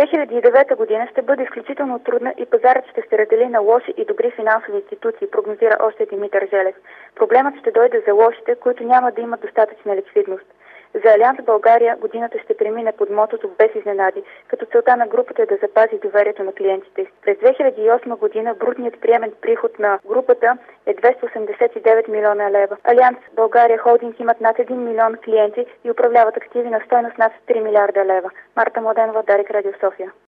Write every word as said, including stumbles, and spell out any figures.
две хиляди и девета година ще бъде изключително трудна и пазарът ще се раздели на лоши и добри финансови институции, прогнозира още Димитър Желев. Проблемът ще дойде за лошите, които няма да имат достатъчна ликвидност. За Алианс България годината ще премине под мотото без изненади, като целта на групата е да запази доверието на клиентите. През две хиляди и осма година брутният приемен приход на групата е двеста осемдесет и девет милиона лева. Алианс България холдинг имат над един милион клиенти и управляват активи на стойност над три милиарда лева. Марта Младенова, Дарик Радио София.